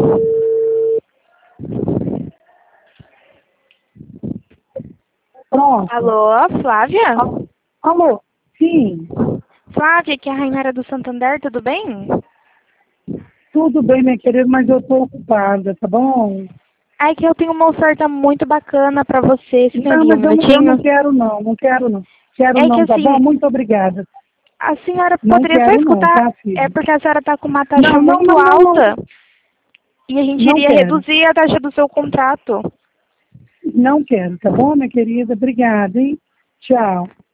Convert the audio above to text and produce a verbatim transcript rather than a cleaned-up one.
Pronto. Alô, Flávia? Alô, sim. Flávia, que é a Rainara do Santander, tudo bem? Tudo bem, minha querida, mas eu tô ocupada, tá bom? É que eu tenho uma oferta muito bacana pra você. Você tem Não, ali um mas eu, não- eu não minutinho? quero não, não quero não. Quero É que não, tá bom? assim, Muito obrigada. a senhora Não poderia só quero não, escutar. tá, É filho? porque a senhora tá com uma taxa Não, não, muito não, não, não. alta e a gente Não iria quero. reduzir a taxa do seu contrato. Não quero, tá bom, minha querida? Obrigada, hein? Tchau.